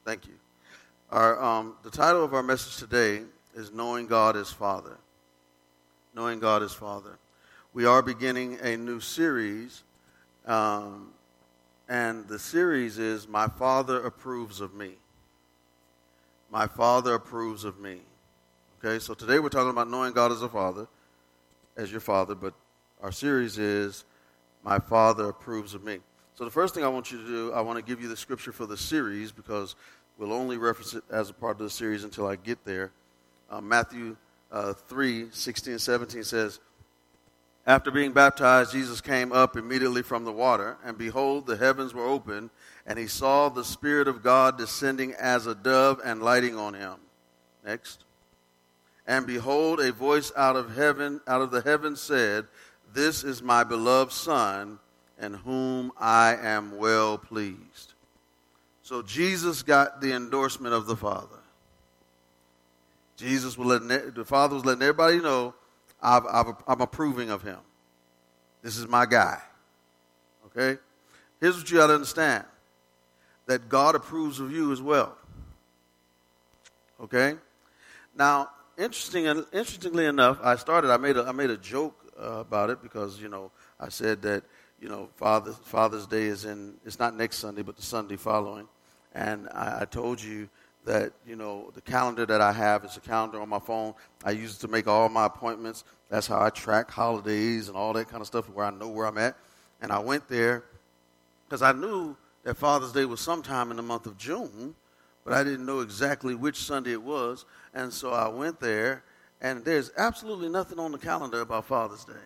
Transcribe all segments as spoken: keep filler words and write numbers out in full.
Thank you. Our um, the title of our message today is Knowing God as Father. Knowing God as Father. We are beginning a new series, um, and the series is My Father Approves of Me. My Father approves of me. Okay, so today we're talking about knowing God as a Father, as your Father, but our series is My Father Approves of Me. So the first thing I want you to do, I want to give you the scripture for the series because we'll only reference it as a part of the series until I get there. Uh, Matthew uh, three, sixteen and seventeen says, After being baptized, Jesus came up immediately from the water, and behold, the heavens were opened, and he saw the Spirit of God descending as a dove and lighting on him. Next. And behold, a voice out of heaven, out of the heavens said, This is my beloved Son, in whom I am well pleased. So Jesus got the endorsement of the Father. Jesus was letting, the Father was letting everybody know, I've, I've, I'm approving of him. This is my guy. Okay? Here's what you got to understand. That God approves of you as well. Okay? Now, interesting, interestingly enough, I started, I made a, I made a joke uh, about it because, you know, I said that, you know, Father, Father's Day is in, it's not next Sunday, but the Sunday following. And I, I told you that, you know, the calendar that I have is a calendar on my phone. I use it to make all my appointments. That's how I track holidays and all that kind of stuff where I know where I'm at. And I went there because I knew that Father's Day was sometime in the month of June, but I didn't know exactly which Sunday it was. And so I went there, and there's absolutely nothing on the calendar about Father's Day.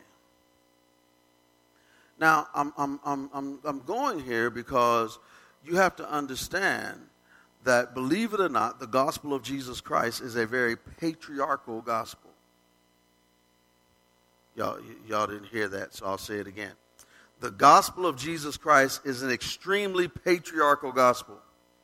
Now, I'm I'm I'm I'm I'm going here because you have to understand that, believe it or not, the gospel of Jesus Christ is a very patriarchal gospel. Y'all, y- y'all didn't hear that, so I'll say it again. The gospel of Jesus Christ is an extremely patriarchal gospel.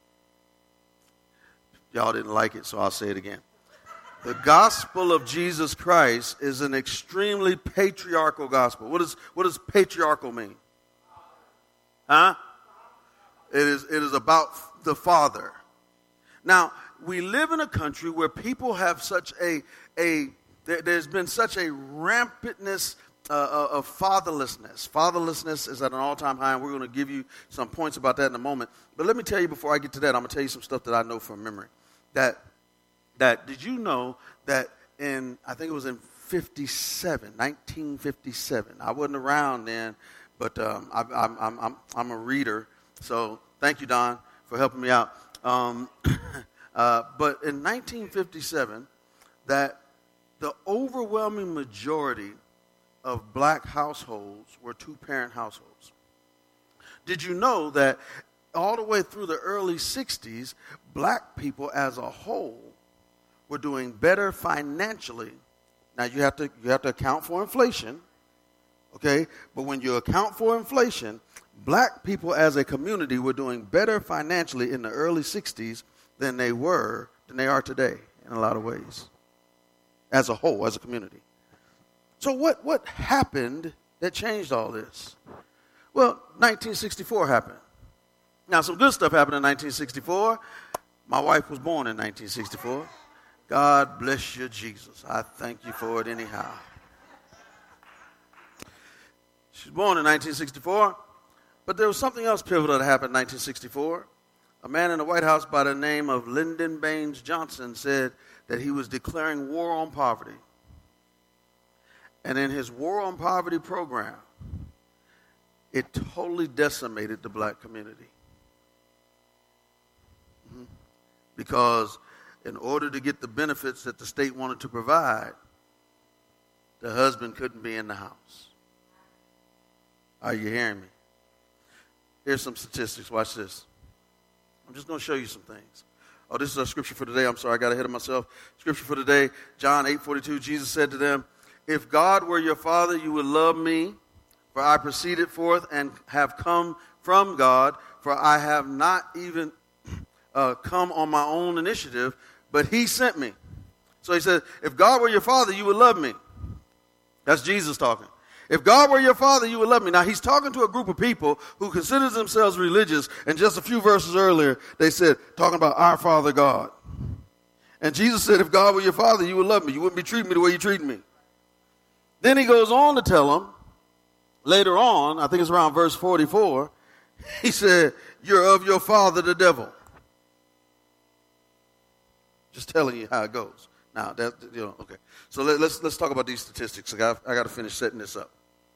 Y'all didn't like it, so I'll say it again. The gospel of Jesus Christ is an extremely patriarchal gospel. What does what does patriarchal mean? Huh? It is it is about the Father. Now, we live in a country where people have such a a there, there's been such a rampantness uh, of fatherlessness. Fatherlessness is at an all-time high, and we're going to give you some points about that in a moment. But let me tell you before I get to that, I'm going to tell you some stuff that I know from memory. That that did you know that in I think it was in fifty-seven, nineteen fifty-seven. I wasn't around then, but um, I, I'm I'm I'm I'm a reader. So thank you, Don, for helping me out. Um, uh, but in nineteen fifty-seven, that the overwhelming majority of black households were two-parent households. Did you know that all the way through the early sixties, black people as a whole were doing better financially? Now, you have to you have to account for inflation, okay? But when you account for inflation, black people as a community were doing better financially in the early sixties than they were, than they are today in a lot of ways, as a whole, as a community. So what, what happened that changed all this? Well, nineteen sixty-four happened. Now, some good stuff happened in nineteen sixty-four. My wife was born in nineteen sixty-four. God bless you, Jesus. I thank you for it anyhow. She was born in nineteen sixty-four. But there was something else pivotal that happened in nineteen sixty-four. A man in the White House by the name of Lyndon Baines Johnson said that he was declaring war on poverty. And in his war on poverty program, it totally decimated the black community. Mm-hmm. Because in order to get the benefits that the state wanted to provide, the husband couldn't be in the house. Are you hearing me? Here's some statistics. Watch this. I'm just going to show you some things. Oh, this is our scripture for today. I'm sorry, I got ahead of myself. Scripture for today, John eight forty-two. Jesus said to them, If God were your father, you would love me, for I proceeded forth and have come from God, for I have not even uh, come on my own initiative, but he sent me. So he said, if God were your father, you would love me. That's Jesus talking. If God were your father, you would love me. Now, he's talking to a group of people who considers themselves religious, and just a few verses earlier, they said, talking about our Father God. And Jesus said, if God were your father, you would love me. You wouldn't be treating me the way you treat me. Then he goes on to tell them, later on, I think it's around verse forty-four, he said, you're of your father, the devil. Just telling you how it goes. Now, that, you know, okay. So let, let's let's talk about these statistics. I got I got to finish setting this up.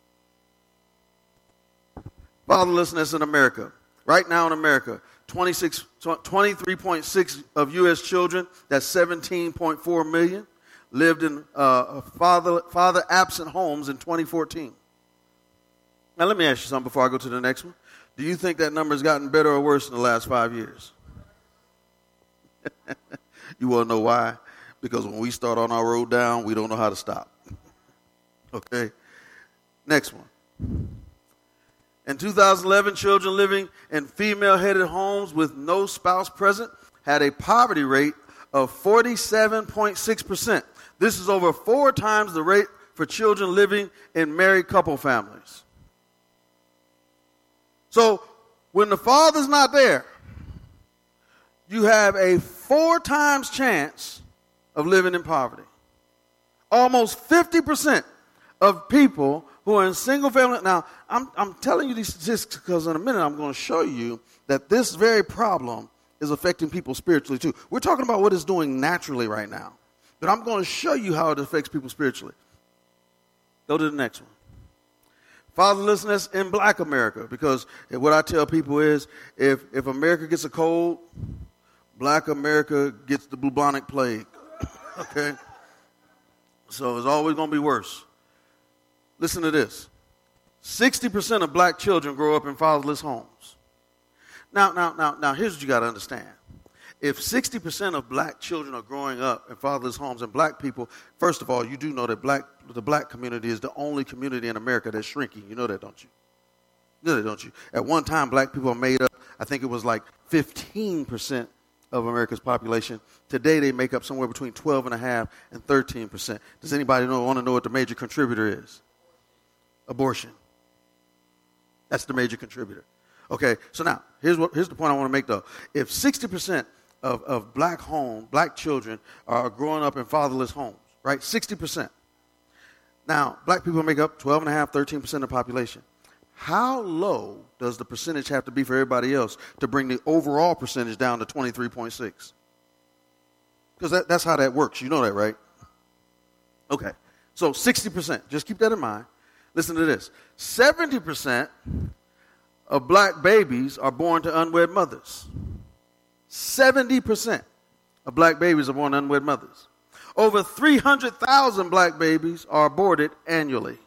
Fatherlessness in America. Right now in America, twenty-six, twenty-three point six of U S children, that's seventeen point four million, lived in uh, father father absent homes in twenty fourteen. Now let me ask you something before I go to the next one. Do you think that number has gotten better or worse in the last five years? You want to know why? Because when we start on our road down, we don't know how to stop. Okay? Next one. In two thousand eleven, children living in female-headed homes with no spouse present had a poverty rate of forty-seven point six percent. This is over four times the rate for children living in married couple families. So when the father's not there, you have a four times chance of living in poverty. Almost fifty percent of people who are in single family. Now, I'm, I'm telling you these statistics because in a minute I'm going to show you that this very problem is affecting people spiritually too. We're talking about what it's doing naturally right now, but I'm going to show you how it affects people spiritually. Go to the next one. Fatherlessness in black America, because what I tell people is if, if America gets a cold, black America gets the bubonic plague. Okay? So it's always going to be worse. Listen to this. sixty percent of black children grow up in fatherless homes. Now, now, now, now, here's what you got to understand. If sixty percent of black children are growing up in fatherless homes, and black people, first of all, you do know that black the black community is the only community in America that's shrinking. You know that, don't you? You know that, don't you? At one time, black people made up, I think it was like fifteen percent of America's population. Today, they make up somewhere between twelve and a half and thirteen percent. Does anybody know, want to know what the major contributor is? Abortion. That's the major contributor. Okay, so now, here's what here's the point I want to make, though. If sixty percent of, of black home, black children are growing up in fatherless homes, right? sixty percent. Now, black people make up twelve and a half, thirteen percent of the population. How low does the percentage have to be for everybody else to bring the overall percentage down to twenty-three point six? Because that, that's how that works. You know that, right? Okay, so sixty percent. Just keep that in mind. Listen to this. seventy percent of black babies are born to unwed mothers. seventy percent of black babies are born to unwed mothers. Over three hundred thousand black babies are aborted annually.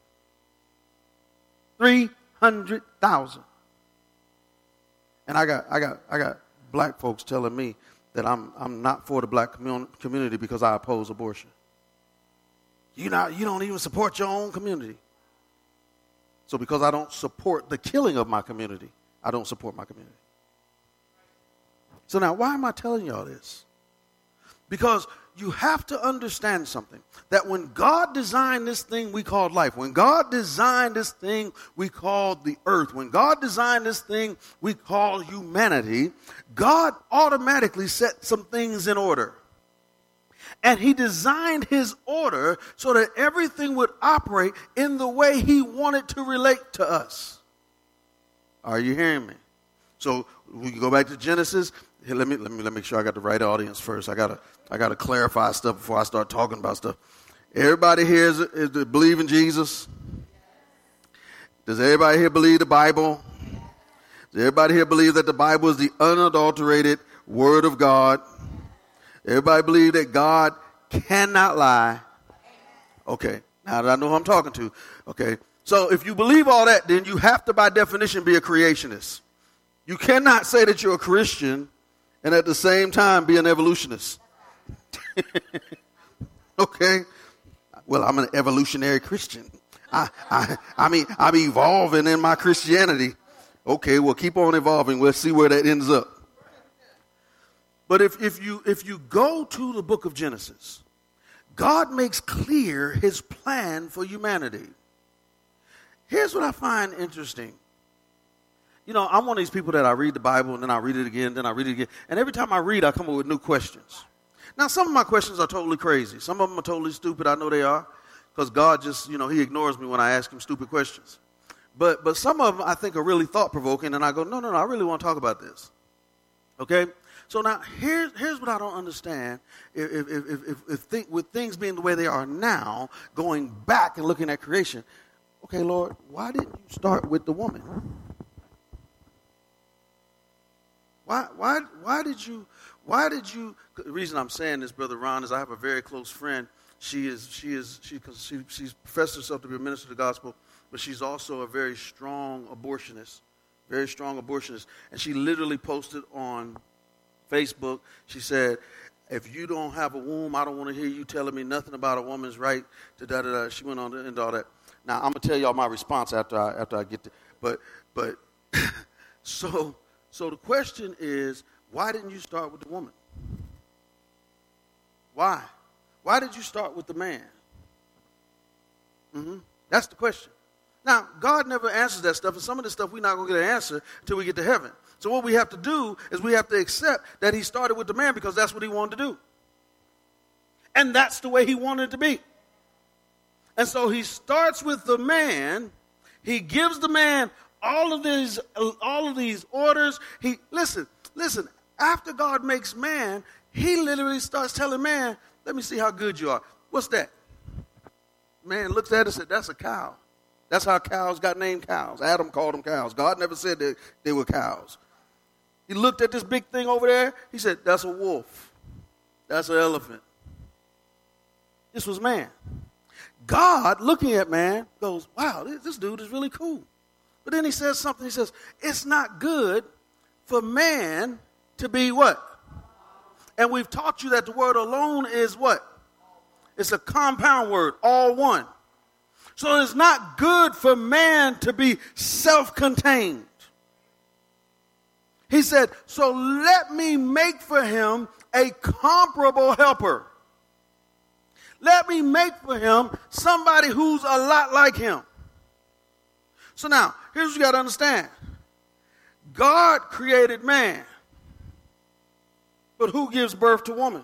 three hundred thousand. And I got I got I got black folks telling me that I'm I'm not for the black commun- community because I oppose abortion. You not you don't even support your own community. So because I don't support the killing of my community, I don't support my community. So now, why am I telling you all this? Because you have to understand something, that when God designed this thing we called life, when God designed this thing we called the earth, when God designed this thing we call humanity, God automatically set some things in order. And he designed his order so that everything would operate in the way he wanted to relate to us. Are you hearing me? So we can go back to Genesis. Here, let me let me let me make sure I got the right audience first. I gotta I gotta clarify stuff before I start talking about stuff. Everybody here is, is believe in Jesus? Does everybody here believe the Bible? Does everybody here believe that the Bible is the unadulterated Word of God? Everybody believe that God cannot lie? Okay, now that I know who I'm talking to. Okay, so if you believe all that, then you have to, by definition, be a creationist. You cannot say that you're a Christian and at the same time be an evolutionist. Okay, well, I'm an evolutionary Christian. I, I, I mean, I'm evolving in my Christianity. Okay, well, keep on evolving. We'll see where that ends up. But if, if you if you go to the book of Genesis, God makes clear his plan for humanity. here's what I find interesting. You know, I'm one of these people that I read the Bible and then I read it again, then I read it again. And every time I read, I come up with new questions. Now, some of my questions are totally crazy. Some of them are totally stupid. I know they are. Because God just, you know, he ignores me when I ask him stupid questions. But but some of them I think are really thought-provoking. And I go, no, no, no, I really want to talk about this. Okay? So now, here's, here's what I don't understand. If, if, if, if, if think, with things being the way they are now, going back and looking at creation, okay, Lord, why didn't you start with the woman? Why, why, why did you, why did you, the reason I'm saying this, Brother Ron, is I have a very close friend. She is, she is, she, she, she's professed herself to be a minister of the gospel, but she's also a very strong abortionist, very strong abortionist. And she literally posted on Facebook, she said, if you don't have a womb, I don't want to hear you telling me nothing about a woman's right to da-da-da. She went on to end all that. Now, I'm going to tell y'all my response after I, after I get to, but, but, so, So the question is, why didn't you start with the woman? Why? Why did you start with the man? Mm-hmm. That's the question. Now, God never answers that stuff, and some of this stuff we're not going to get an answer until we get to heaven. So what we have to do is we have to accept that he started with the man because that's what he wanted to do. And that's the way he wanted it to be. And so he starts with the man. He gives the man all of these, all of these orders. He listen, listen. After God makes man, he literally starts telling man, "Let me see how good you are." What's that? Man looks at it and said, "That's a cow." That's how cows got named cows. Adam called them cows. God never said that they were cows. He looked at this big thing over there. He said, "That's a wolf. That's an elephant." This was man. God, looking at man, goes, "Wow, this, this dude is really cool." But then he says something. He says, it's not good for man to be what? And we've taught you that the word alone is what? It's a compound word, all one. So it's not good for man to be self-contained. He said, so let me make for him a comparable helper. Let me make for him somebody who's a lot like him. So now, here's what you got to understand. God created man. But who gives birth to woman?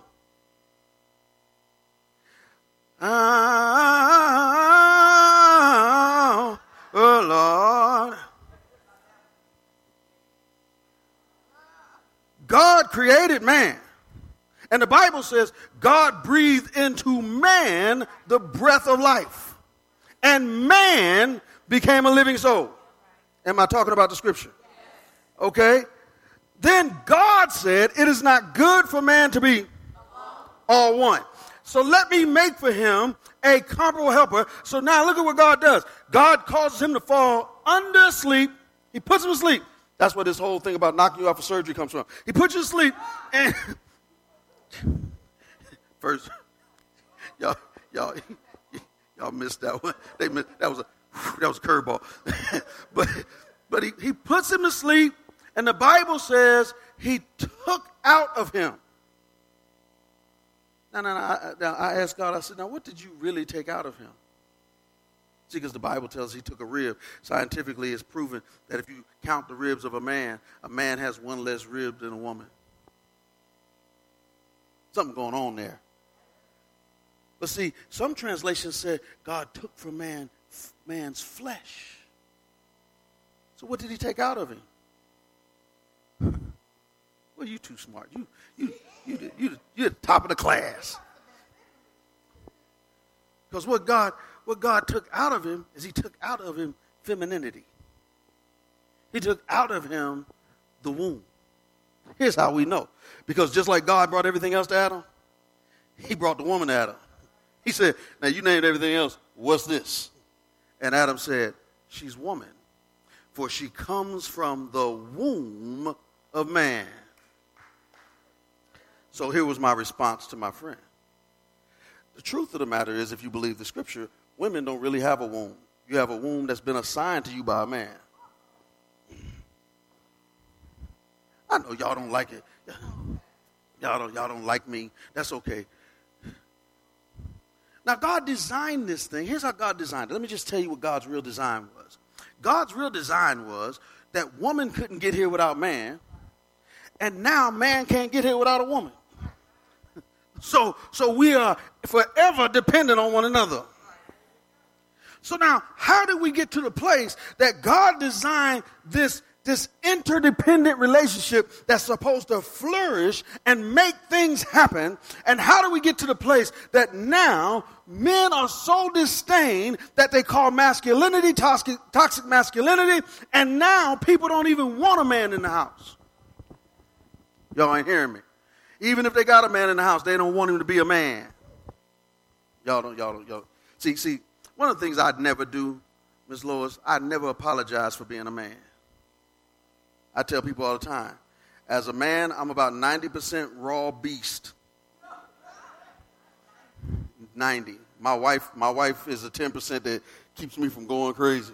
Oh, oh Lord. God created man. And the Bible says God breathed into man the breath of life. And man became a living soul. Am I talking about the scripture? Okay. Then God said, it is not good for man to be all one. So let me make for him a comparable helper. So now look at what God does. God causes him to fall under sleep. He puts him to sleep. That's where this whole thing about knocking you out for surgery comes from. He puts you to sleep. And first, y'all, y'all, y'all missed that one. They missed, that was a That was a curveball. but but he, he puts him to sleep, and the Bible says he took out of him. Now, now, now, I, now I asked God, I said, now what did you really take out of him? See, because the Bible tells he took a rib. Scientifically, it's proven that if you count the ribs of a man, a man has one less rib than a woman. Something going on there. But see, some translations say God took from man man's flesh. So what did he take out of him? Well, you too smart. You you you you you're the top of the class. Because what God what God took out of him is he took out of him femininity. He took out of him the womb. Here's how we know. Because just like God brought everything else to Adam, he brought the woman to Adam. He said, now you named everything else. What's this? And Adam said, she's woman, for she comes from the womb of man. So here was my response to my friend. The truth of the matter is, if you believe the scripture, women don't really have a womb. You have a womb that's been assigned to you by a man. I know y'all don't like it. Y'all don't, y'all don't like me. That's okay. Now, God designed this thing. Here's how God designed it. Let me just tell you what God's real design was. God's real design was that woman couldn't get here without man, and now man can't get here without a woman. So, so we are forever dependent on one another. So now, how did we get to the place that God designed this, this interdependent relationship that's supposed to flourish and make things happen? And how do we get to the place that now men are so disdained that they call masculinity toxic, toxic masculinity, and now people don't even want a man in the house? Y'all ain't hearing me. Even if they got a man in the house, they don't want him to be a man. Y'all don't, y'all don't, y'all. See, see, one of the things I'd never do, Miz Lois, I'd never apologize for being a man. I tell people all the time, as a man, I'm about ninety percent raw beast. ninety. My wife, my wife is a ten percent that keeps me from going crazy.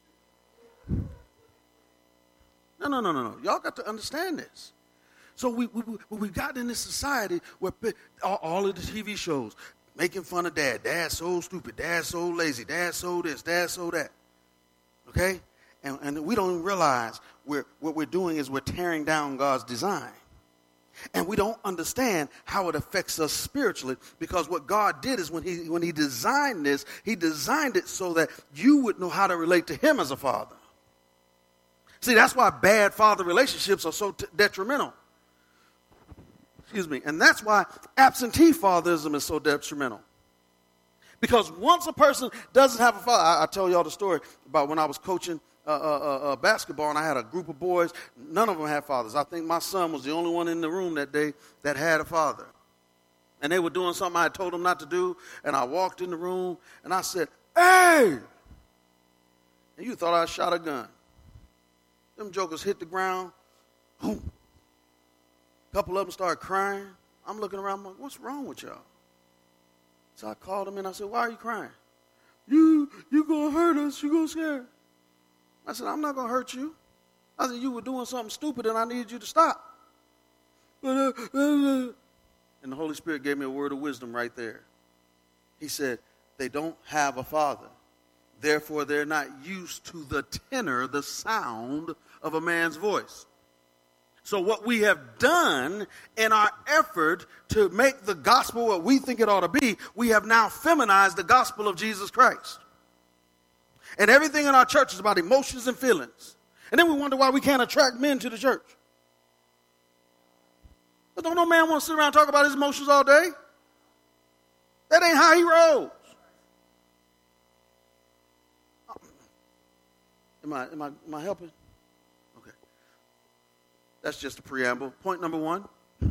No, no, no, no, no. Y'all got to understand this. So we, we, we, we've gotten in this society where all, all of the T V shows, making fun of dad. Dad's so stupid. Dad's so lazy. Dad's so this. Dad's so that. Okay? And, and we don't even realize we're, what we're doing is we're tearing down God's design. And we don't understand how it affects us spiritually, because what God did is when he, when he designed this, he designed it so that you would know how to relate to him as a father. See, that's why bad father relationships are so t- detrimental. Excuse me. And that's why absentee fatherism is so detrimental. Because once a person doesn't have a father, I, I tell y'all the story about when I was coaching uh, uh, uh, basketball, and I had a group of boys. None of them had fathers. I think my son was the only one in the room that day that had a father. And they were doing something I had told them not to do, and I walked in the room, and I said, "Hey!" And you thought I shot a gun. Them jokers hit the ground. Boom. A couple of them started crying. I'm looking around, I'm like, what's wrong with y'all? So I called them in. I said, why are you crying? You, you going to hurt us. You going to scare us. I said, I'm not going to hurt you. I said, you were doing something stupid and I needed you to stop. And the Holy Spirit gave me a word of wisdom right there. He said, they don't have a father. Therefore, they're not used to the tenor, the sound of a man's voice. So what we have done in our effort to make the gospel what we think it ought to be, we have now feminized the gospel of Jesus Christ. And everything in our church is about emotions and feelings. And then we wonder why we can't attract men to the church. But don't no man want to sit around and talk about his emotions all day. That ain't how he rolls. Am I, am I, am I helping? Okay. That's just a preamble. Point number one.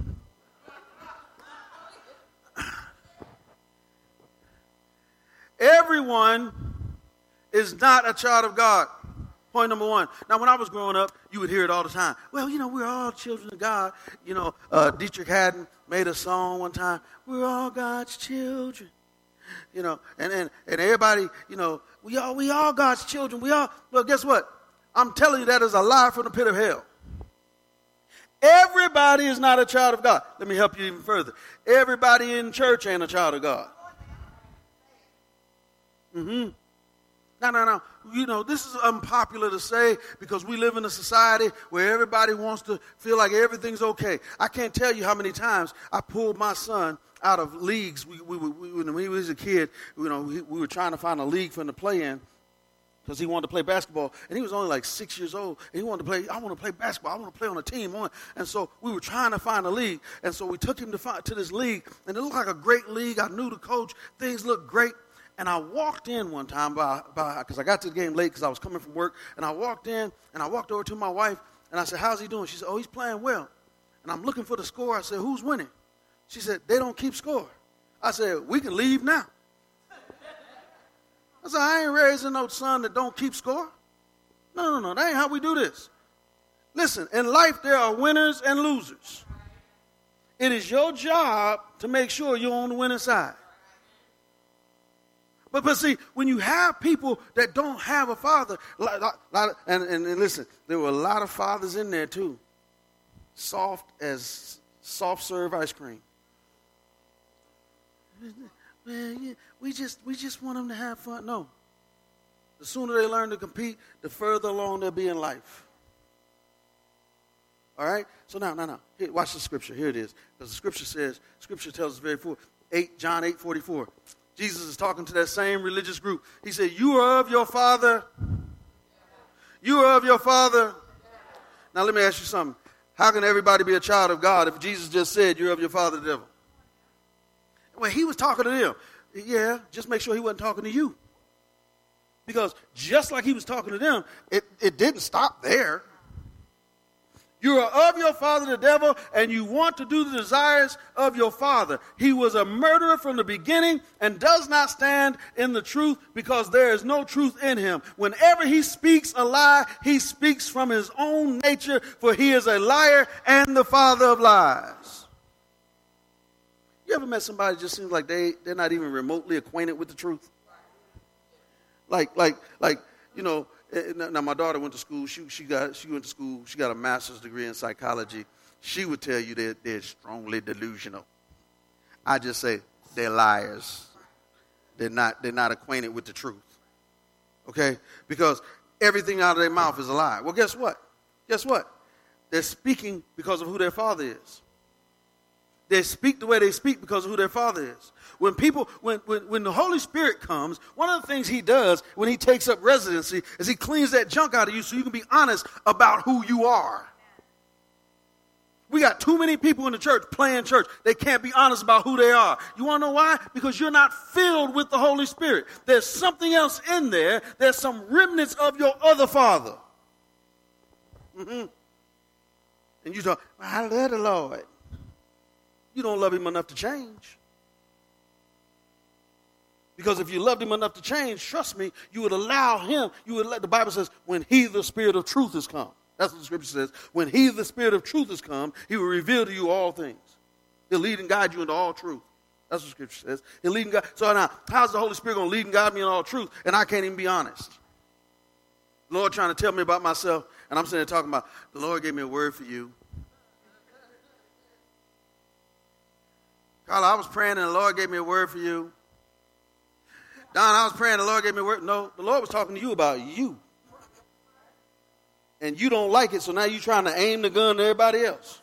Everyone is not a child of God. Point number one. Now, when I was growing up, you would hear it all the time. Well, you know, we're all children of God. You know, uh, Dietrich Haddon made a song one time. We're all God's children. You know, and, and, and everybody, you know, we all we all God's children. We all, well, guess what? I'm telling you that is a lie from the pit of hell. Everybody is not a child of God. Let me help you even further. Everybody in church ain't a child of God. Mm-hmm. No, no, no. You know, this is unpopular to say because we live in a society where everybody wants to feel like everything's okay. I can't tell you how many times I pulled my son out of leagues. We, we, we, when he was a kid, you know, we, we were trying to find a league for him to play in because he wanted to play basketball. And he was only like six years old. And he wanted to play, I want to play basketball. I want to play on a team. And so we were trying to find a league. And so we took him to, find, to this league. And it looked like a great league. I knew the coach. Things looked great. And I walked in one time by because I got to the game late because I was coming from work. And I walked in, and I walked over to my wife, and I said, how's he doing? She said, oh, he's playing well. And I'm looking for the score. I said, who's winning? She said, they don't keep score. I said, we can leave now. I said, I ain't raising no son that don't keep score. No, no, no, that ain't how we do this. Listen, in life there are winners and losers. It is your job to make sure you're on the winning side. But, but see, when you have people that don't have a father, like, like, and, and, and listen, there were a lot of fathers in there too. Soft as soft serve ice cream. Man, we just we just want them to have fun. No. The sooner they learn to compete, the further along they'll be in life. All right? So now, now, now, here, watch the scripture. Here it is. Because the scripture says, scripture tells us very full. eight, John eight forty-four. Jesus is talking to that same religious group. He said, you are of your father. You are of your father. Now let me ask you something. How can everybody be a child of God if Jesus just said you're of your father the devil? Well, he was talking to them. Yeah, just make sure he wasn't talking to you. Because just like he was talking to them, it, it didn't stop there. You are of your father the devil, and you want to do the desires of your father. He was a murderer from the beginning and does not stand in the truth because there is no truth in him. Whenever he speaks a lie, he speaks from his own nature, for he is a liar and the father of lies. You ever met somebody that just seems like they, they're not even remotely acquainted with the truth? Like, like, like, you know, now my daughter went to school. She she got she went to school. She got a master's degree in psychology. She would tell you that they're strongly delusional. I just say they're liars. They're not they're not acquainted with the truth. Okay? Because everything out of their mouth is a lie. Well, guess what? Guess what? They're speaking because of who their father is. They speak the way they speak because of who their father is. When people, when, when, when the Holy Spirit comes, one of the things he does when he takes up residency is he cleans that junk out of you so you can be honest about who you are. We got too many people in the church playing church. They can't be honest about who they are. You want to know why? Because you're not filled with the Holy Spirit. There's something else in there. There's some remnants of your other father. Mm-hmm. And you talk, I love the Lord. You don't love him enough to change. Because if you loved him enough to change, trust me, you would allow him, you would let, the Bible says, when he, the Spirit of truth, has come. That's what the scripture says. When he, the Spirit of truth, has come, he will reveal to you all things. He'll lead and guide you into all truth. That's what scripture says. He'll lead and guide. So now, how's the Holy Spirit going to lead and guide me in all truth, and I can't even be honest? The Lord trying to tell me about myself, and I'm sitting there talking about, the Lord gave me a word for you. Carla, I was praying and the Lord gave me a word for you. Don, I was praying and the Lord gave me a word. No, the Lord was talking to you about you. And you don't like it, so now you're trying to aim the gun to everybody else.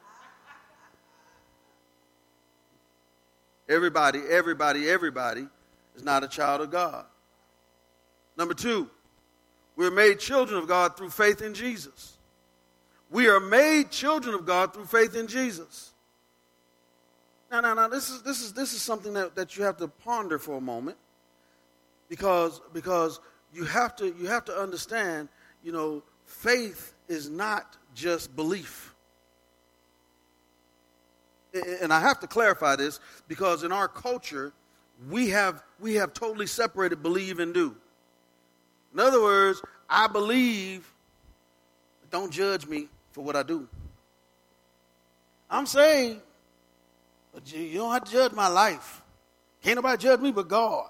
Everybody, everybody, everybody is not a child of God. Number two, we're made children of God through faith in Jesus. We are made children of God through faith in Jesus. Now, now, now, this is this is this is something that, that you have to ponder for a moment, because because you have to you have to understand, you know, faith is not just belief. And I have to clarify this because in our culture, we have we have totally separated believe and do. In other words, I believe, but don't judge me for what I do. I'm saying, but you, you don't have to judge my life. Can't nobody judge me but God.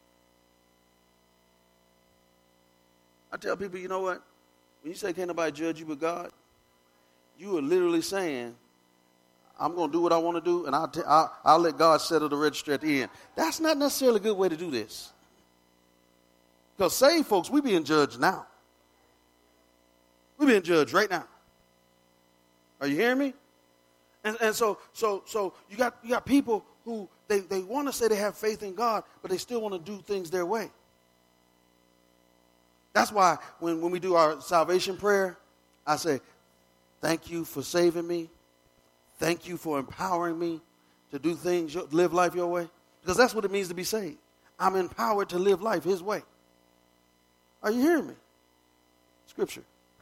I tell people, you know what? When you say can't nobody judge you but God, you are literally saying, I'm going to do what I want to do, and I'll, t- I'll, I'll let God settle the register at the end. That's not necessarily a good way to do this. Because saved folks, we being judged now. We're being judged right now. Are you hearing me? And, and so, so, so you got you got people who they, they want to say they have faith in God, but they still want to do things their way. That's why when, when we do our salvation prayer, I say, thank you for saving me. Thank you for empowering me to do things, live life your way. Because that's what it means to be saved. I'm empowered to live life his way. Are you hearing me? Scripture.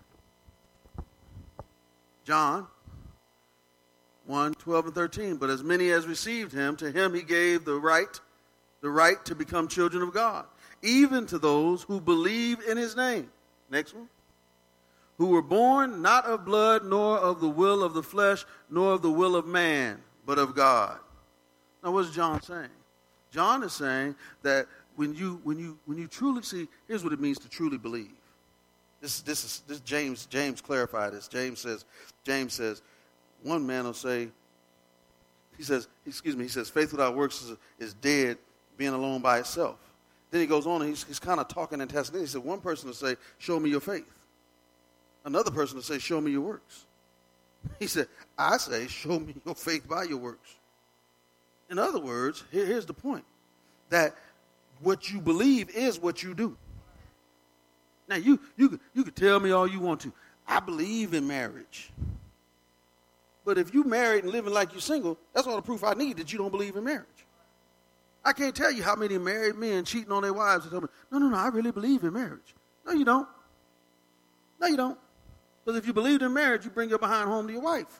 John one, twelve and thirteen. But as many as received him, to him he gave the right, the right to become children of God, even to those who believe in his name. Next one. Who were born not of blood, nor of the will of the flesh, nor of the will of man, but of God. Now, what's John saying? John is saying that when you when you when you truly see, here's what it means to truly believe. This this is this James James clarified this. James says James says one man will say, he says, excuse me, he says faith without works is, is dead, being alone by itself. Then he goes on and he's, he's kind of talking and testing. He said, one person will say, show me your faith. Another person will say, show me your works. He said, I say, show me your faith by your works. In other words, here, here's the point. That what you believe is what you do. Now, you, you, you can tell me all you want to. I believe in marriage. But if you married and living like you're single, that's all the proof I need that you don't believe in marriage. I can't tell you how many married men cheating on their wives and tell me, no, no, no, I really believe in marriage. No, you don't. No, you don't. Because if you believed in marriage, you bring your behind home to your wife.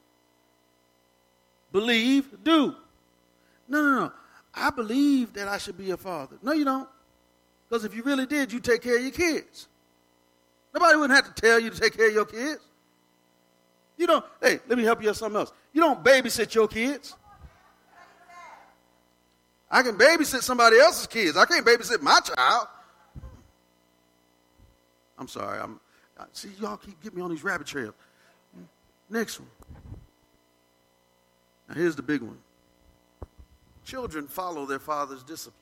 Believe, do. No, no, no. I believe that I should be a father. No, you don't. Because if you really did, you take care of your kids. Nobody wouldn't have to tell you to take care of your kids. You don't, hey, let me help you with something else. You don't babysit your kids. I can babysit somebody else's kids. I can't babysit my child. I'm sorry. I'm see, y'all keep getting me on these rabbit trails. Next one. Now here's the big one. Children follow their father's discipline.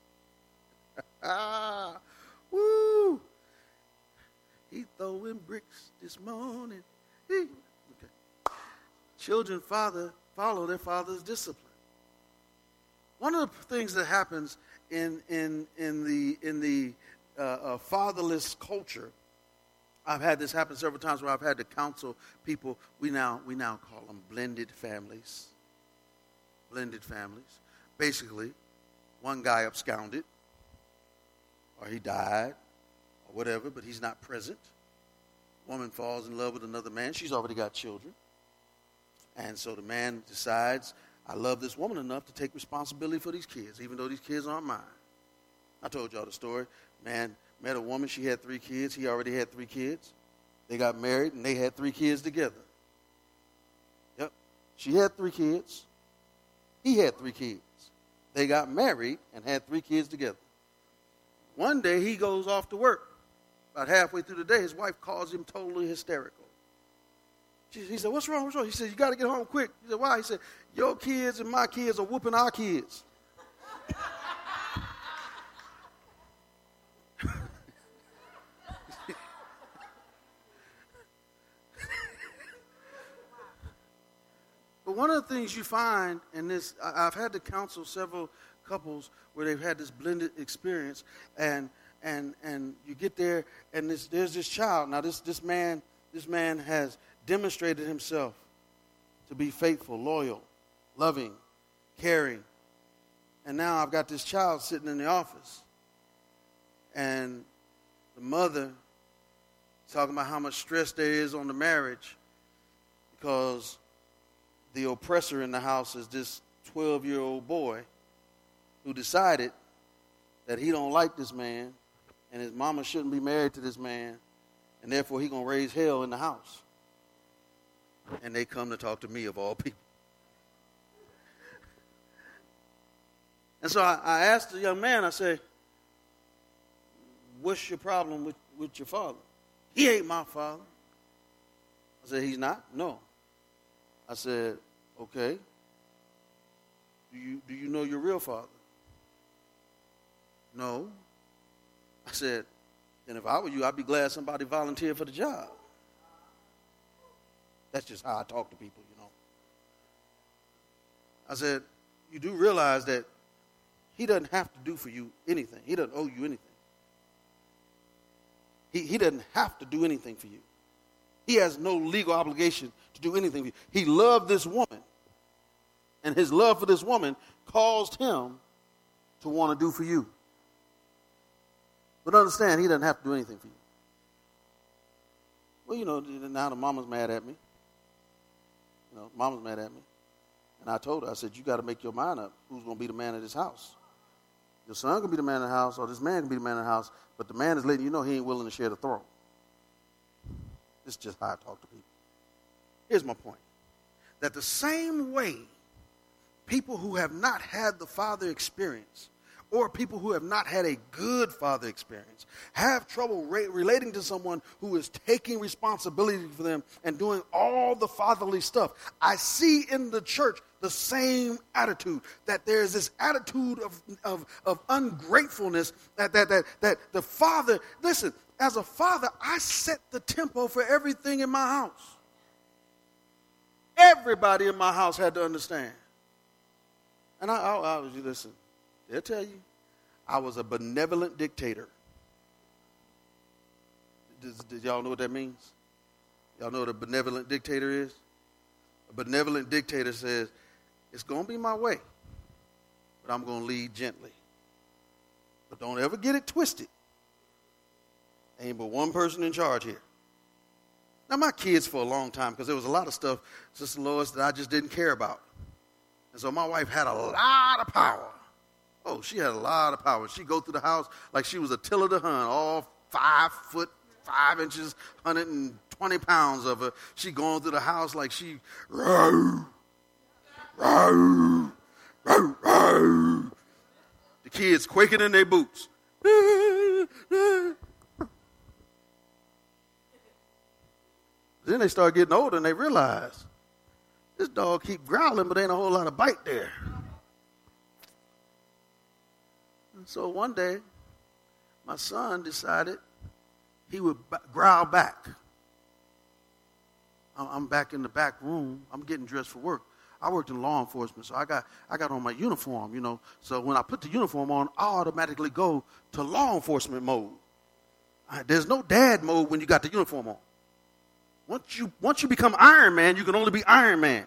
Ah, woo! He throwing bricks this morning. He. Okay. Children father follow their father's discipline. One of the things that happens in in in the in the uh, uh, fatherless culture, I've had this happen several times where I've had to counsel people. We now we now call them blended families. Blended families. Basically, one guy absconded, or he died, or whatever, but he's not present. Woman falls in love with another man. She's already got children. And so the man decides, I love this woman enough to take responsibility for these kids, even though these kids aren't mine. I told y'all the story. Man met a woman. She had three kids. He already had three kids. They got married, and they had three kids together. Yep. She had three kids. He had three kids. They got married and had three kids together. One day, he goes off to work. About halfway through the day, his wife calls him totally hysterical. She, he said, what's wrong? What's wrong? He said, you got to get home quick. He said, why? He said, your kids and my kids are whooping our kids. But one of the things you find in this, I've had to counsel several couples where they've had this blended experience, and and and you get there, and this, there's this child. Now this this man this man has demonstrated himself to be faithful, loyal, loving, caring, and now I've got this child sitting in the office, and the mother is talking about how much stress there is on the marriage because the oppressor in the house is this twelve-year-old boy who decided that he don't like this man and his mama shouldn't be married to this man, and therefore he going to raise hell in the house. And they come to talk to me, of all people. And so I, I asked the young man, I said, what's your problem with, with your father? He ain't my father. I said, he's not? No. I said, okay, do you do you know your real father? No. I said, then if I were you, I'd be glad somebody volunteered for the job. That's just how I talk to people, you know. I said, you do realize that he doesn't have to do for you anything. He doesn't owe you anything. He, he doesn't have to do anything for you. He has no legal obligation to do anything for you. He loved this woman, and his love for this woman caused him to want to do for you. But understand, he doesn't have to do anything for you. Well, you know, now the mama's mad at me. You know, mama's mad at me. And I told her, I said, you got to make your mind up who's going to be the man of this house. Your son can be the man of the house, or this man can be the man of the house, but the man is letting you know he ain't willing to share the throne. This is just how I talk to people. Here's my point. That the same way people who have not had the father experience, or people who have not had a good father experience, have trouble re- relating to someone who is taking responsibility for them and doing all the fatherly stuff. I see in the church the same attitude, that there's this attitude of, of, of ungratefulness that, that, that, that the father, listen, as a father, I set the tempo for everything in my house. Everybody in my house had to understand. And I, I, I was, listen, they'll tell you, I was a benevolent dictator. Does, did y'all know what that means? Y'all know what a benevolent dictator is? A benevolent dictator says, it's going to be my way, but I'm going to lead gently. But don't ever get it twisted. Ain't but one person in charge here. Now, my kids for a long time, because there was a lot of stuff, Sister Lois, that I just didn't care about. And so my wife had a lot of power. Oh, she had a lot of power. She'd go through the house like she was Attila the Hun, all five foot, five inches, one hundred twenty pounds of her. She going through the house like she, row, row, row, row. The kids quaking in their boots. Then they start getting older and they realize this dog keep growling, but ain't a whole lot of bite there. And so one day, my son decided he would b- growl back. I'm back in the back room. I'm getting dressed for work. I worked in law enforcement, so I got I got on my uniform, you know. So when I put the uniform on, I automatically go to law enforcement mode. I, there's no dad mode when you got the uniform on. Once you once you become Iron Man, you can only be Iron Man.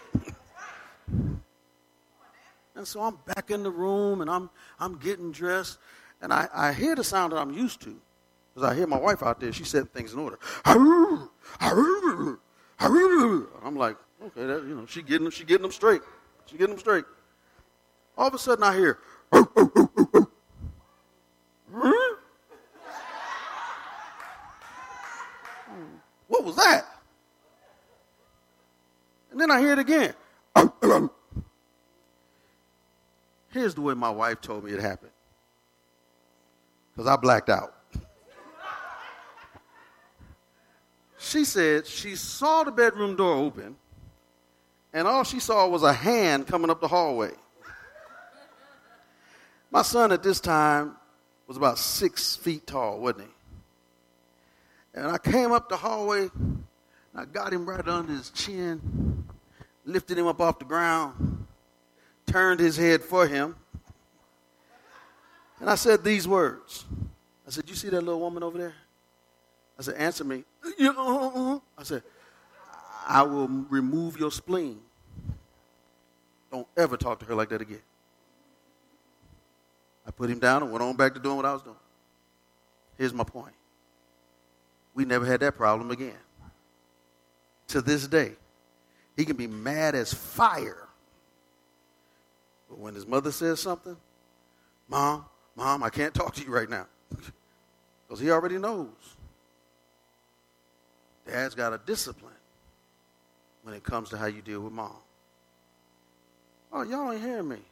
And so I'm back in the room, and I'm I'm getting dressed, and I, I hear the sound that I'm used to. Because I hear my wife out there, she said things in order. I'm like, okay, that, you know, she getting them, she getting them straight. She getting them straight. All of a sudden I hear, what was that? And then I hear it again. Here's the way my wife told me it happened. Because I blacked out. She said she saw the bedroom door open, and all she saw was a hand coming up the hallway. My son at this time was about six feet tall, wasn't he? And I came up the hallway, and I got him right under his chin, lifted him up off the ground, turned his head for him, and I said these words. I said, you see that little woman over there? I said, answer me. I said, I will remove your spleen. Don't ever talk to her like that again. I put him down and went on back to doing what I was doing. Here's my point. We never had that problem again. To this day, he can be mad as fire. But when his mother says something, Mom, Mom, I can't talk to you right now. Because he already knows. Dad's got a discipline when it comes to how you deal with mom. Oh, y'all ain't hearing me.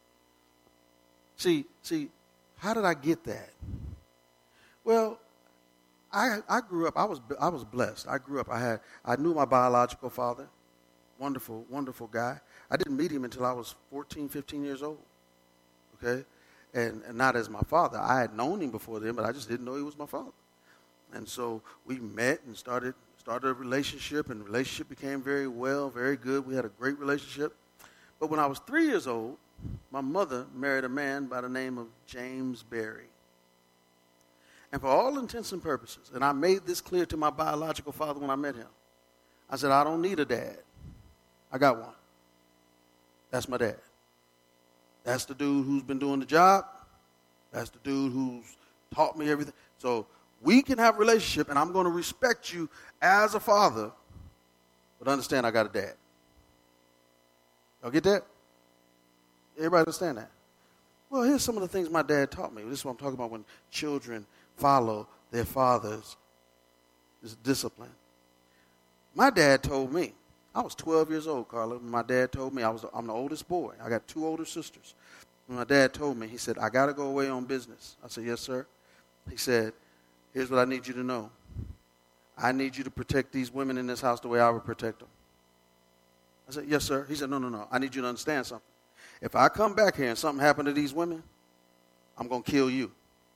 See, see, how did I get that? Well, I I grew up, I was I was blessed. I grew up, I had I knew my biological father. Wonderful, wonderful guy. I didn't meet him until I was fourteen, fifteen years old. Okay? And, and not as my father. I had known him before then, but I just didn't know he was my father. And so we met and started started a relationship, and the relationship became very well, very good. We had a great relationship. But when I was three years old, my mother married a man by the name of James Berry. And for all intents and purposes, and I made this clear to my biological father when I met him, I said, I don't need a dad. I got one. That's my dad. That's the dude who's been doing the job. That's the dude who's taught me everything. So we can have a relationship, and I'm going to respect you as a father, but understand I got a dad. Y'all get that? Everybody understand that? Well, here's some of the things my dad taught me. This is what I'm talking about when children follow their fathers. This discipline. My dad told me, I was twelve years old, Carla, when my dad told me, I was, I'm the oldest boy. I got two older sisters. When my dad told me, he said, I got to go away on business. I said, yes, sir. He said, here's what I need you to know. I need you to protect these women in this house the way I would protect them. I said, yes, sir. He said, no, no, no. I need you to understand something. If I come back here and something happened to these women, I'm going to kill you.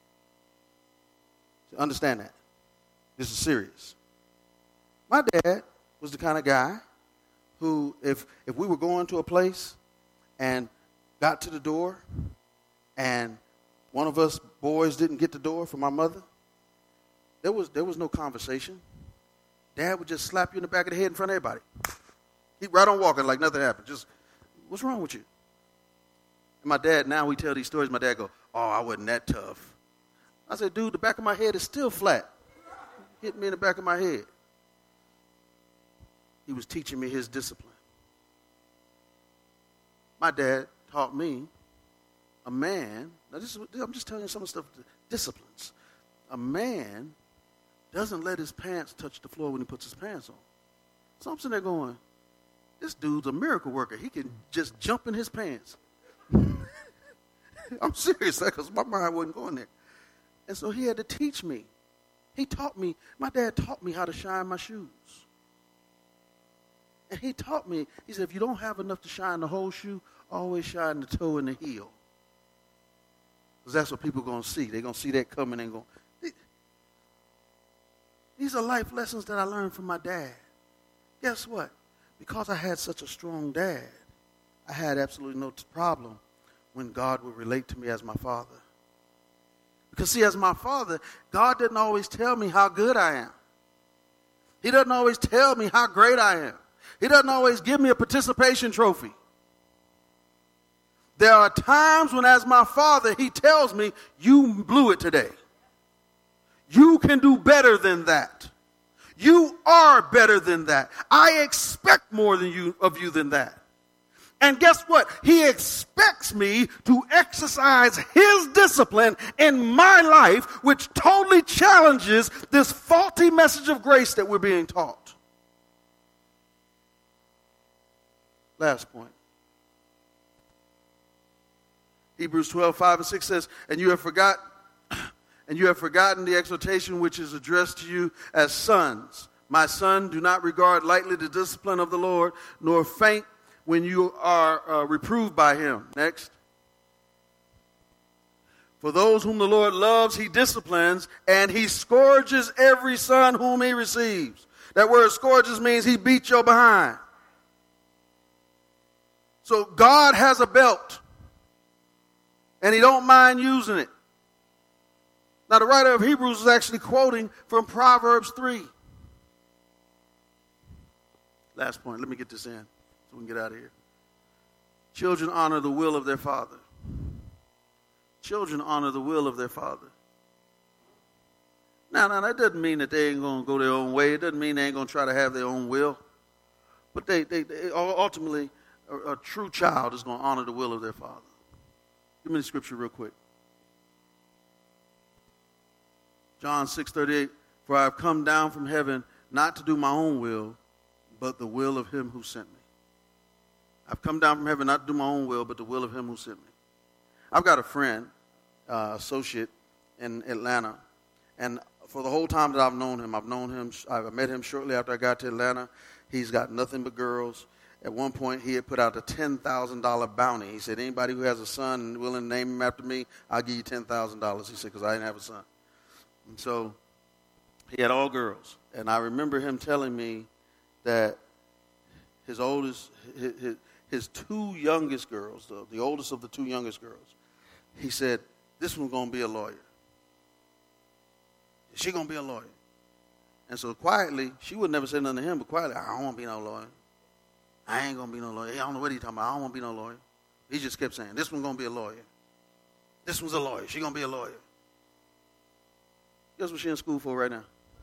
So understand that. This is serious. My dad was the kind of guy who, if if we were going to a place and got to the door and one of us boys didn't get the door from my mother, there was there was no conversation. Dad would just slap you in the back of the head in front of everybody. He'd right on walking like nothing happened. Just, what's wrong with you? And my dad, now we tell these stories, my dad go, oh, I wasn't that tough. I said, dude, the back of my head is still flat. Hit me in the back of my head. He was teaching me his discipline. My dad taught me a man, now this is, I'm just telling you some of the stuff, disciplines. A man doesn't let his pants touch the floor when he puts his pants on. So I'm sitting there going, this dude's a miracle worker. He can just jump in his pants. I'm serious, because my mind wasn't going there. And so he had to teach me. He taught me, my dad taught me how to shine my shoes. And he taught me, he said, if you don't have enough to shine the whole shoe, always shine the toe and the heel. Because that's what people are going to see. They're going to see that coming and go. These are life lessons that I learned from my dad. Guess what? Because I had such a strong dad, I had absolutely no problem when God would relate to me as my father. Because see, as my father, God didn't always tell me how good I am. He doesn't always tell me how great I am. He doesn't always give me a participation trophy. There are times when, as my father, he tells me, you blew it today. You can do better than that. You are better than that. I expect more than you of you than that. And guess what? He expects me to exercise his discipline in my life, which totally challenges this faulty message of grace that we're being taught. Last point. Hebrews twelve, five and six says, and you have forgot, and you have forgotten the exhortation which is addressed to you as sons. My son, do not regard lightly the discipline of the Lord, nor faint when you are uh, reproved by him. Next. For those whom the Lord loves, he disciplines, and he scourges every son whom he receives. That word scourges means he beats your behind. So God has a belt, and he don't mind using it. Now, the writer of Hebrews is actually quoting from Proverbs three. Last point. Let me get this in so we can get out of here. Children honor the will of their father. Children honor the will of their father. Now, now that doesn't mean that they ain't going to go their own way. It doesn't mean they ain't going to try to have their own will. But they, they, they ultimately, a, a true child is going to honor the will of their father. Give me the scripture real quick. John six thirty-eight, for I have come down from heaven not to do my own will, but the will of him who sent me. I've come down from heaven not to do my own will, but the will of him who sent me. I've got a friend, uh, associate in Atlanta, and for the whole time that I've known him, I've known him, I met him shortly after I got to Atlanta. He's got nothing but girls. At one point, he had put out a ten thousand dollars bounty. He said, anybody who has a son and willing to name him after me, I'll give you ten thousand dollars. He said, because I didn't have a son. And so he had all girls. And I remember him telling me that his oldest, his, his, his two youngest girls, the, the oldest of the two youngest girls, he said, this one's going to be a lawyer. She's going to be a lawyer. And so quietly, she would never say nothing to him, but quietly, I don't want to be no lawyer. I ain't going to be no lawyer. I don't know what he's talking about. I don't want to be no lawyer. He just kept saying, this one's going to be a lawyer. This one's a lawyer. She's going to be a lawyer. Guess what she's in school for right now?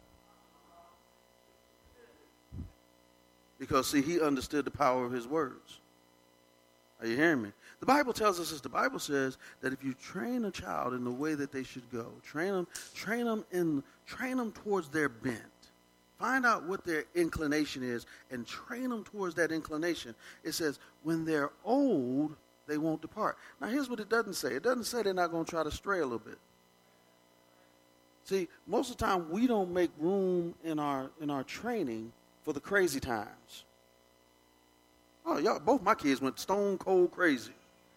Because, see, he understood the power of his words. Are you hearing me? The Bible tells us this. The Bible says that if you train a child in the way that they should go, train them, train them, in, train them towards their bent, find out what their inclination is, and train them towards that inclination. It says, when they're old, they won't depart. Now, here's what it doesn't say. It doesn't say they're not going to try to stray a little bit. See, most of the time, we don't make room in our in our training for the crazy times. Oh, y'all, both my kids went stone cold crazy.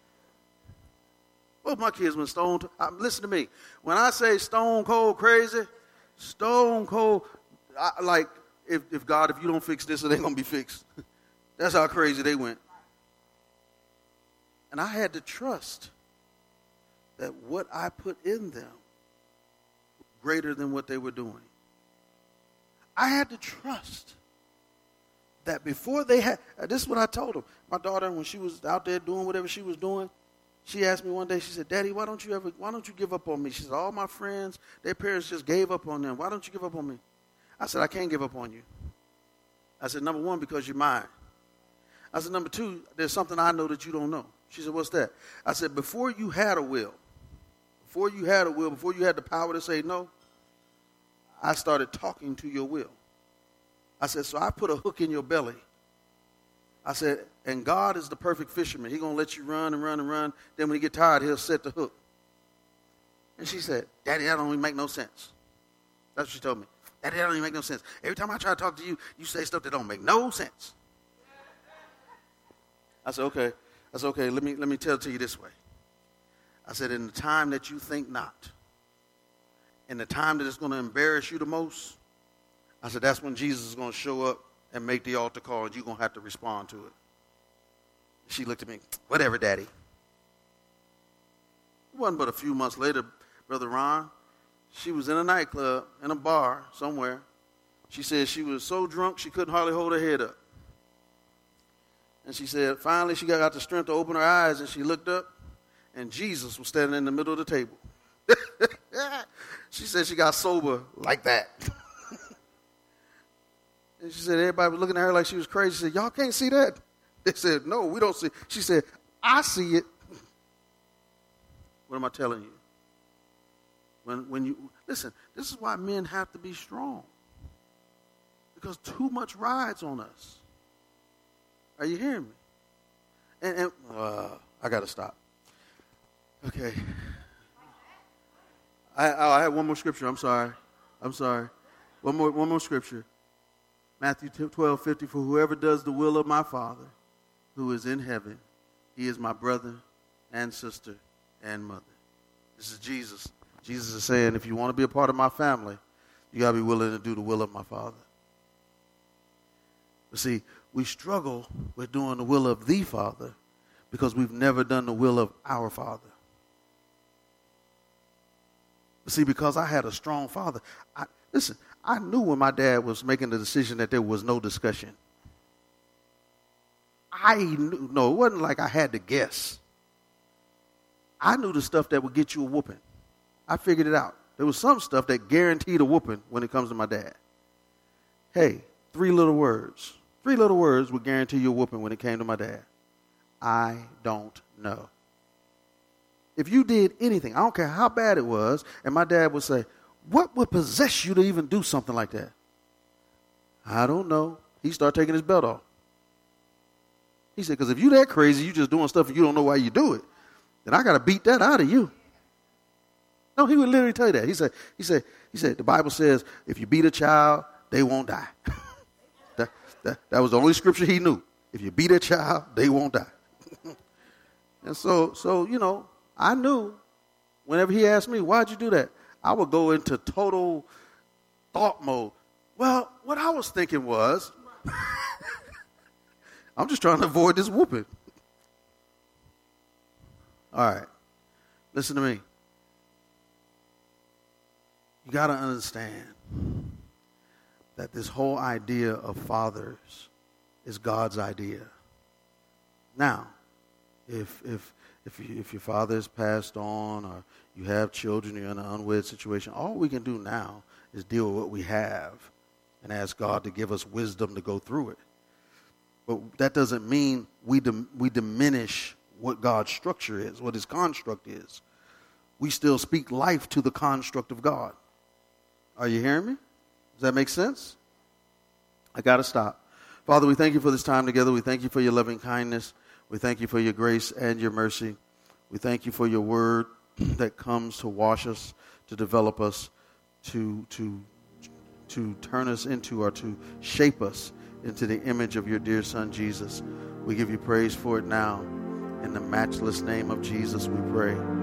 Both my kids went stone. To, uh, listen to me. When I say stone cold crazy, stone cold, I, like if, if God, if you don't fix this, it ain't gonna be fixed. That's how crazy they went. And I had to trust that what I put in them was greater than what they were doing. I had to trust that before they had, uh, this is what I told them. My daughter, when she was out there doing whatever she was doing, she asked me one day, she said, Daddy, why don't you ever, why don't you give up on me? She said, all my friends, their parents just gave up on them. Why don't you give up on me? I said, I can't give up on you. I said, number one, because you're mine. I said, number two, there's something I know that you don't know. She said, what's that? I said, before you had a will, before you had a will, before you had the power to say no, I started talking to your will. I said, so I put a hook in your belly. I said, and God is the perfect fisherman. He's going to let you run and run and run. Then when you get tired, he'll set the hook. And she said, Daddy, that don't even make no sense. That's what she told me. Daddy, that don't even make no sense. Every time I try to talk to you, you say stuff that don't make no sense. I said, okay. I said, okay, let me, let me tell it to you this way. I said, in the time that you think not, in the time that it's going to embarrass you the most, I said, that's when Jesus is going to show up and make the altar call, and you're going to have to respond to it. She looked at me, whatever, Daddy. It wasn't but a few months later, Brother Ron, she was in a nightclub, in a bar somewhere. She said she was so drunk she couldn't hardly hold her head up. And she said finally she got the strength to open her eyes, and she looked up, and Jesus was standing in the middle of the table. She said she got sober like that. And she said everybody was looking at her like she was crazy. She said, y'all can't see that? They said, no, we don't see it. She said, I see it. What am I telling you? When, when you listen, this is why men have to be strong. Because too much rides on us. Are you hearing me? And, and uh, I got to stop. Okay. I, I have one more scripture. I'm sorry. I'm sorry. One more, one more scripture. Matthew twelve fifty, for whoever does the will of my Father who is in heaven, he is my brother and sister and mother. This is Jesus. Jesus is saying, if you want to be a part of my family, you got to be willing to do the will of my Father. But see, we struggle with doing the will of the Father because we've never done the will of our Father. But see, because I had a strong father, I, listen, I knew when my dad was making the decision that there was no discussion. I knew, no, it wasn't like I had to guess. I knew the stuff that would get you a whooping. I figured it out. There was some stuff that guaranteed a whooping when it comes to my dad. Hey, three little words. Three little words would guarantee you a whooping when it came to my dad. I don't know. If you did anything, I don't care how bad it was, and my dad would say, what would possess you to even do something like that? I don't know. He started taking his belt off. He said, because if you that crazy, you just doing stuff and you don't know why you do it, then I got to beat that out of you. No, he would literally tell you that. He said, he said, he said, the Bible says, if you beat a child, they won't die. that, that, that was the only scripture he knew. If you beat a child, they won't die. And so, so, you know, I knew whenever he asked me, why'd you do that? I would go into total thought mode. Well, what I was thinking was, I'm just trying to avoid this whooping. All right. Listen to me. You got to understand that this whole idea of fathers is God's idea. Now, if if if you, if your father has passed on or you have children, you're in an unwed situation, all we can do now is deal with what we have and ask God to give us wisdom to go through it. But that doesn't mean we dim- we diminish what God's structure is, what his construct is. We still speak life to the construct of God. Are you hearing me? Does that make sense? I got to stop. Father, we thank you for this time together. We thank you for your loving kindness. We thank you for your grace and your mercy. We thank you for your word that comes to wash us, to develop us, to to to turn us into or to shape us into the image of your dear son, Jesus. We give you praise for it now. In the matchless name of Jesus, we pray.